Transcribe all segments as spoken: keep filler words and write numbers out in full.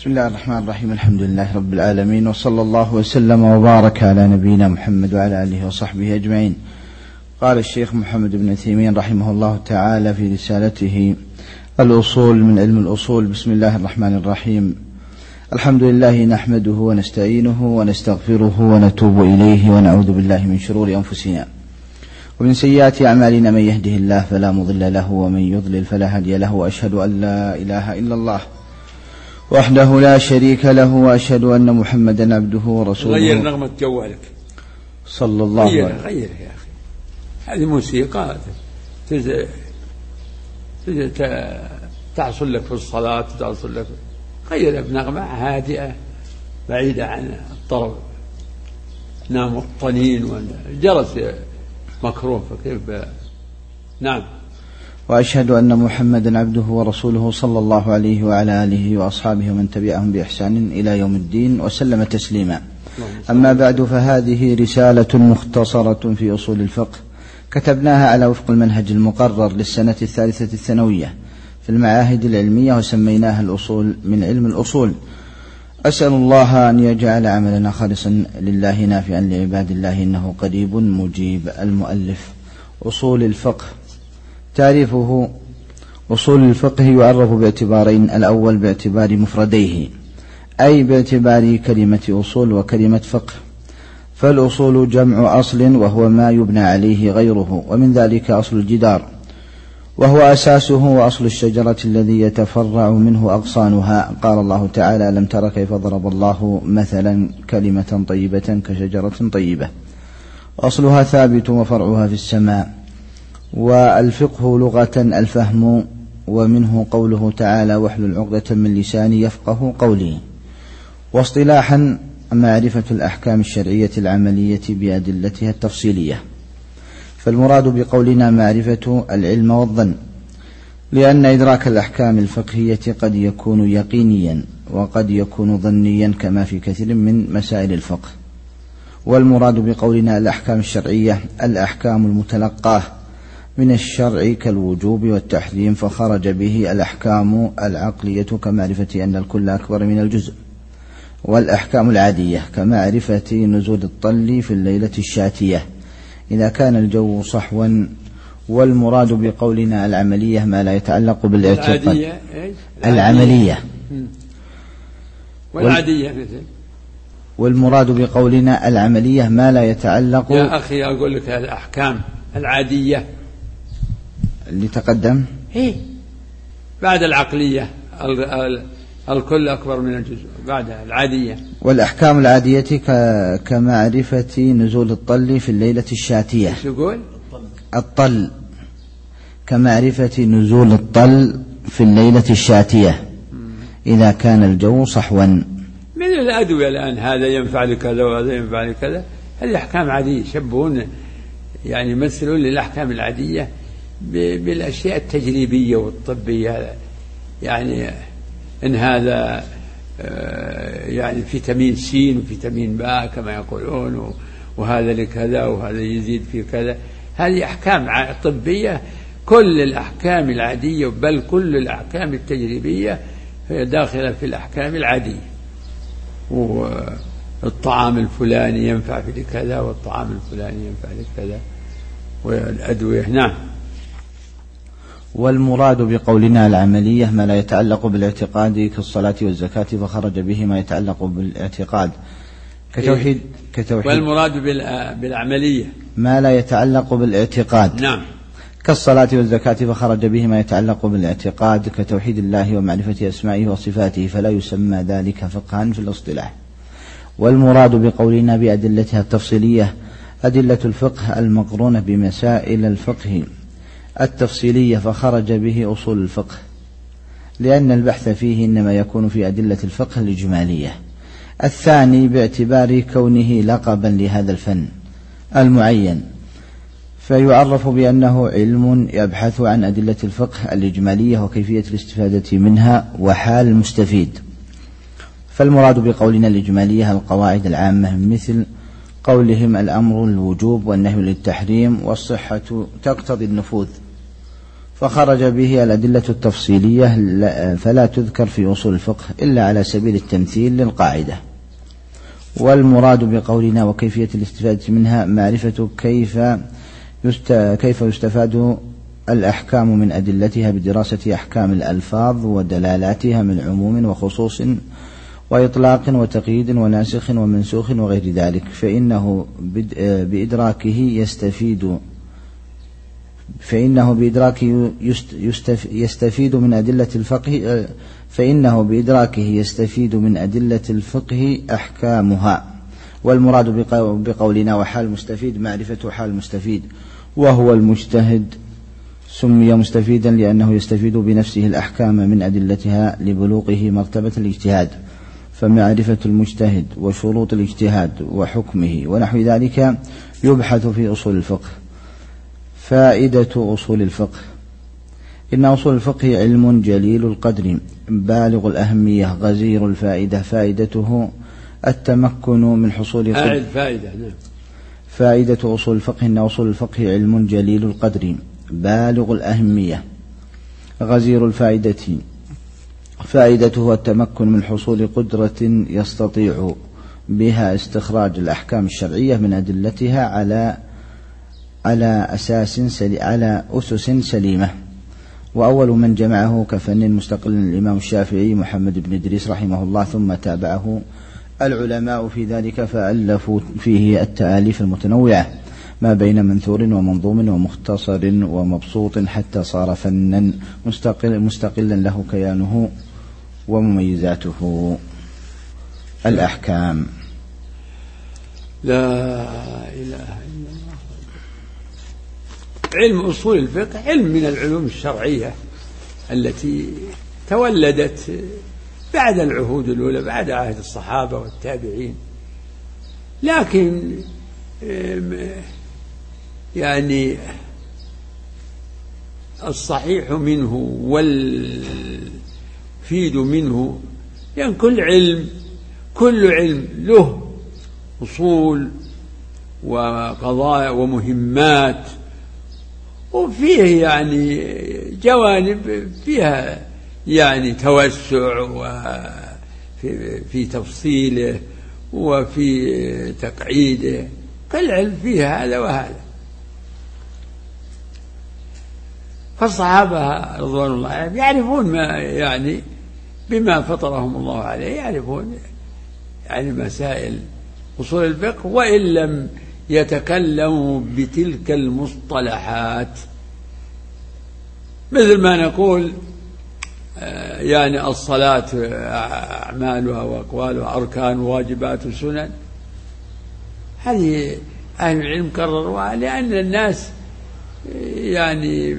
بسم الله الرحمن الرحيم. الحمد لله رب العالمين، وصلى الله وسلم وبارك على نبينا محمد وعلى آله وصحبه أجمعين. قال الشيخ محمد بن عثيمين رحمه الله تعالى في رسالته الأصول من علم الأصول: بسم الله الرحمن الرحيم. الحمد لله نحمده ونستعينه ونستغفره ونتوب إليه ونعوذ بالله من شرور أنفسنا ومن سيئات أعمالنا، من يهده الله فلا مضل له ومن يضلل فلا هادي له، وأشهد أن لا إله إلا الله وحده لا شريك له، وأشهد أن محمدا عبده ورسوله. غير نغمة جوالك صلى الله عليه وسلم. غير يا أخي، هذه موسيقى تز... تز... تحصل لك في الصلاة، تحصل لك. غيرها بنغمة هادئة بعيدة عن الطرب، نام الطنين والجرس مكروه، فكيف ب... نعم. وأشهد أن محمدا عبده ورسوله صلى الله عليه وعلى آله وأصحابه ومن تبعهم بإحسان إلى يوم الدين وسلم تسليما. أما بعد، فهذه رسالة مختصرة في أصول الفقه كتبناها على وفق المنهج المقرر للسنة الثالثة الثانوية في المعاهد العلمية، وسميناها الأصول من علم الأصول. أسأل الله أن يجعل عملنا خالصا لله نافعا لعباد الله، إنه قريب مجيب. المؤلف: أصول الفقه. تعريفه: أصول الفقه يعرف باعتبارين: الأول باعتبار مفرديه، أي باعتبار كلمة أصول وكلمة فقه. فالأصول جمع أصل، وهو ما يبنى عليه غيره، ومن ذلك أصل الجدار وهو أساسه، وأصل الشجرة الذي يتفرع منه أغصانها. قال الله تعالى: ألم تر كيف ضرب الله مثلا كلمة طيبة كشجرة طيبة أصلها ثابت وفرعها في السماء. والفقه لغة الفهم، ومنه قوله تعالى: واحلل عقدة من لساني يفقه قولي. واصطلاحا: معرفة الأحكام الشرعية العملية بأدلتها التفصيلية. فالمراد بقولنا معرفة العلم والظن، لأن إدراك الأحكام الفقهية قد يكون يقينيا وقد يكون ظنيا، كما في كثير من مسائل الفقه. والمراد بقولنا الأحكام الشرعية الأحكام المتلقاة من الشرع كالوجوب والتحريم، فخرج به الأحكام العقلية كمعرفة أن الكل أكبر من الجزء. والأحكام العادية كمعرفة نزول الطل في الليلة الشاتية إذا كان الجو صحوا. والمراد بقولنا العملية ما لا يتعلق بالاعتقاد. العملية والعادية مثل. والمراد بقولنا العملية ما لا يتعلق. يا أخي أقول لك الأحكام العادية اللي تقدم هي بعد العقلية الكل أكبر من الجزء، بعدها العادية. والأحكام العادية كمعرفة نزول الطل في الليلة الشاتية. ايش يقول؟ الطل كمعرفة نزول الطل في الليلة الشاتية إذا كان الجو صحوا. من الأدوية الآن هذا ينفع لكذا وهذا ينفع لكذا، هذه أحكام عادية. يشبهون يعني يمثلون للأحكام العادية بالأشياء التجريبية والطبية، يعني إن هذا يعني فيتامين سين وفيتامين باء كما يقولون، وهذا لكذا وهذا يزيد في كذا. هذه أحكام طبية. كل الأحكام العادية، بل كل الأحكام التجريبية هي داخلة في الأحكام العادية. والطعام الفلاني ينفع في كذا، والطعام الفلاني ينفع لكذا، والأدوية. نعم. والمراد بقولنا العملية ما لا يتعلق بالاعتقاد كالصلاة والزكاة، فخرج به ما يتعلق بالاعتقاد كتوحيد. كتوحيد. والمراد بالعملية ما لا يتعلق بالاعتقاد. نعم. كالصلاة والزكاة، فخرج به ما يتعلق بالاعتقاد كتوحيد الله ومعرفة أسمائه وصفاته، فلا يسمى ذلك فقها في الاصطلاح. والمراد بقولنا بأدلتها التفصيلية أدلة الفقه المقرونة بمسائل الفقه التفصيلية، فخرج به أصول الفقه، لأن البحث فيه إنما يكون في أدلة الفقه الإجمالية. الثاني باعتبار كونه لقبا لهذا الفن المعين، فيعرف بأنه علم يبحث عن أدلة الفقه الإجمالية وكيفية الاستفادة منها وحال المستفيد. فالمراد بقولنا الإجمالية القواعد العامة، مثل قولهم الأمر للوجوب والنهي للتحريم والصحة تقتضي النفوذ، فخرج به الأدلة التفصيلية فلا تذكر في أصول الفقه إلا على سبيل التمثيل للقاعدة. والمراد بقولنا وكيفية الاستفادة منها معرفة كيف كيف يستفاد الأحكام من أدلتها بدراسة أحكام الألفاظ ودلالاتها من عموم وخصوص وإطلاق وتقييد وناسخ ومنسوخ وغير ذلك، فإنه بإدراكه يستفيد فإنه بإدراكه يستفيد من أدلة الفقه فإنه بإدراكه يستفيد من أدلة الفقه أحكامها. والمراد بقولنا وحال المستفيد معرفة حال المستفيد، وهو المجتهد سمي مستفيدا لأنه يستفيد بنفسه الأحكام من أدلتها لبلوغه مرتبة الاجتهاد، فمعرفة المجتهد وشروط الاجتهاد وحكمه ونحو ذلك يبحث في أصول الفقه. فائدة أصول الفقه: إن أصول الفقه علم جليل القدر بالغ الأهمية غزير الفائدة. فائدته التمكن من حصول أعد فائدة. فائدة أصول الفقه: إن أصول الفقه علم جليل القدر بالغ الأهمية غزير الفائدة. فائدته التمكن من حصول قدرة يستطيع بها استخراج الأحكام الشرعية من أدلتها على على أساس سلي على أسس سليمة. وأول من جمعه كفن مستقل الإمام الشافعي محمد بن إدريس رحمه الله، ثم تابعه العلماء في ذلك فألفوا فيه التآليف المتنوعة ما بين منثور ومنظوم ومختصر ومبسوط حتى صار فنا مستقل مستقلا له كيانه ومميزاته. الأحكام. لا إله إلا الله. علم أصول الفقه علم من العلوم الشرعية التي تولدت بعد العهود الأولى، بعد عهد الصحابة والتابعين، لكن يعني الصحيح منه والفيد منه، يعني كل علم كل علم له أصول وقضايا ومهمات، وفيه يعني جوانب فيها يعني توسع وفي في تفصيله وفي تقعيده، كل علم فيه هذا وهذا. فالصحابة رضوان الله عليهم يعرفون ما يعني بما فطرهم الله عليه، يعرفون يعني مسائل أصول الفقه، وإن لم يتكلموا بتلك المصطلحات، مثل ما نقول يعني الصلاة أعمالها وأقوالها أركان واجبات وسنن، هذه أهل العلم كرروها لأن الناس يعني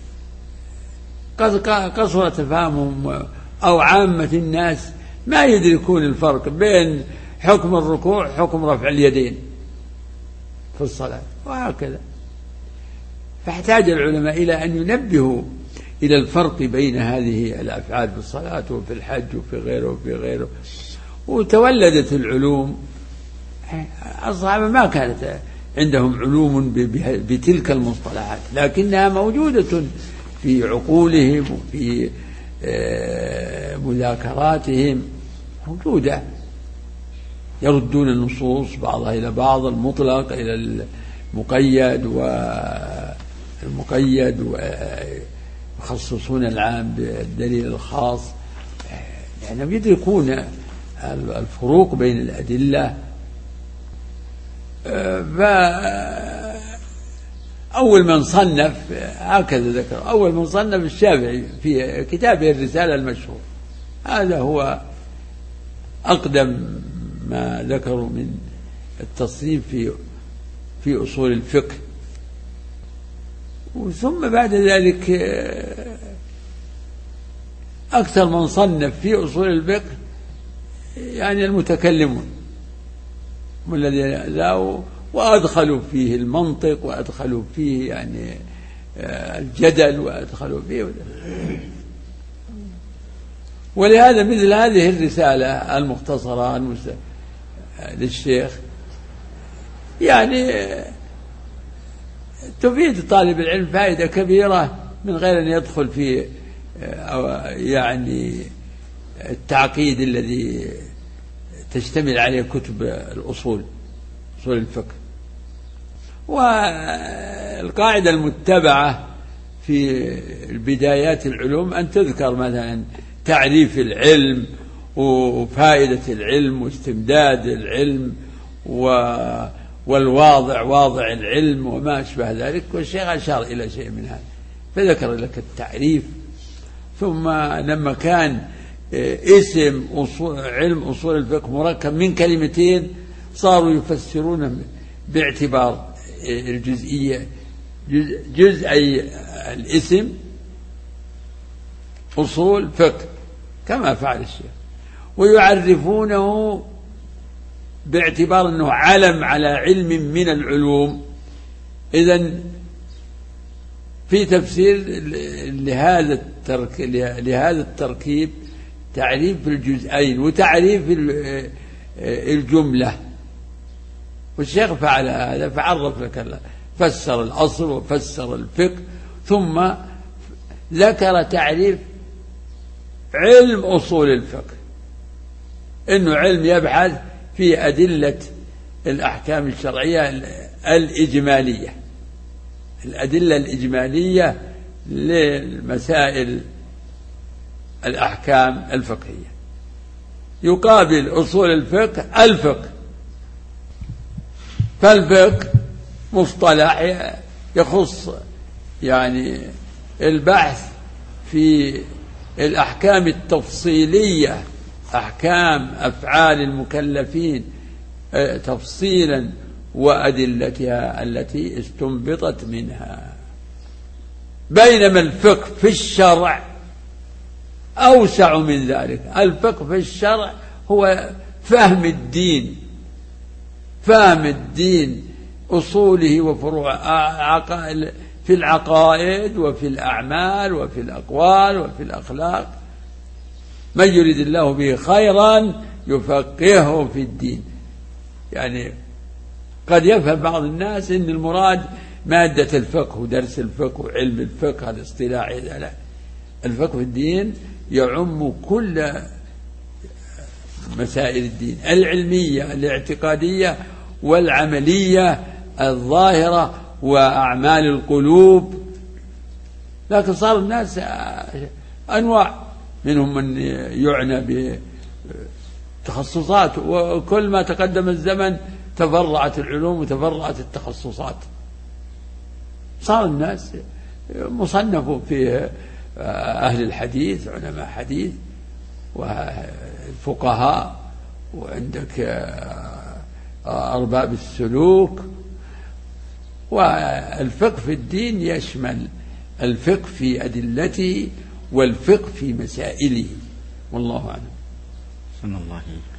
قصر تفهمهم، أو عامة الناس ما يدركون الفرق بين حكم الركوع حكم رفع اليدين في الصلاة وهكذا. فاحتاج العلماء إلى أن ينبهوا إلى الفرق بين هذه الأفعال في الصلاة وفي الحج وفي غيره وفي غيره. وتولدت العلوم، الصحابة ما كانت عندهم علوم بتلك المصطلحات، لكنها موجودة في عقولهم وفي مذاكراتهم، موجودة، يردون النصوص بعضها إلى بعض، المطلق إلى المقيد والمقيد، ويخصصون العام بالدليل الخاص، لأنهم يعني يدركون الفروق بين الأدلة. فأول من صنف هكذا ذكر، أول من صنف الشافعي في كتابه الرسالة المشهور، هذا هو أقدم ما ذكروا من التصنيف في في أصول الفقه. ثم بعد ذلك أكثر من صنف في أصول الفقه يعني المتكلمون الذين جاءوا وأدخلوا فيه المنطق، وأدخلوا فيه يعني الجدل، وأدخلوا فيه. ولهذا مثل هذه الرسالة المختصرة للشيخ يعني تفيد طالب العلم فائدة كبيرة من غير أن يدخل في يعني التعقيد الذي تشتمل عليه كتب الأصول، أصول الفقه. والقاعدة المتبعة في البدايات العلوم أن تذكر مثلا تعريف العلم وفائدة العلم واستمداد العلم والواضع واضع العلم وما أشبه ذلك، والشيخ أشار إلى شيء من هذا فذكر لك التعريف. ثم لما كان اسم أصول علم أصول الفقه مركب من كلمتين صاروا يفسرون باعتبار الجزئية جزئي الاسم أصول فقه كما فعل الشيخ، ويعرفونه باعتبار أنه علم على علم من العلوم. إذن في تفسير لهذا الترك لهذا التركيب تعريف الجزئين وتعريف الجملة، والشيخ فعل هذا فعرف لك، فسر الأصل وفسر الفقه، ثم ذكر تعريف علم أصول الفقه إنه علم يبحث في أدلة الأحكام الشرعية الإجمالية، الأدلة الإجمالية للمسائل الأحكام الفقهية. يقابل أصول الفقه الفقه، فالفقه مصطلح يخص يعني البحث في الأحكام التفصيلية، أحكام أفعال المكلفين تفصيلا وأدلتها التي استنبطت منها. بينما الفقه في الشرع أوسع من ذلك. الفقه في الشرع هو فهم الدين، فهم الدين أصوله وفروعه في العقائد وفي الأعمال وفي الأقوال وفي الأخلاق. من يريد الله به خيرا يفقهه في الدين. يعني قد يفهم بعض الناس إن المراد مادة الفقه ودرس الفقه وعلم الفقه الاصطلاحي. لا، الفقه في الدين يعم كل مسائل الدين العلمية الاعتقادية والعملية الظاهرة وأعمال القلوب. لكن صار الناس أنواع، منهم من يعنى بتخصصات، وكل ما تقدم الزمن تفرعت العلوم وتفرعت التخصصات. صار الناس مصنفوا في أهل الحديث علماء حديث والفقهاء، وعندك أرباب السلوك. والفقه في الدين يشمل الفقه في أدلته والفقه في مسائله. والله أعلم. صلى الله عليه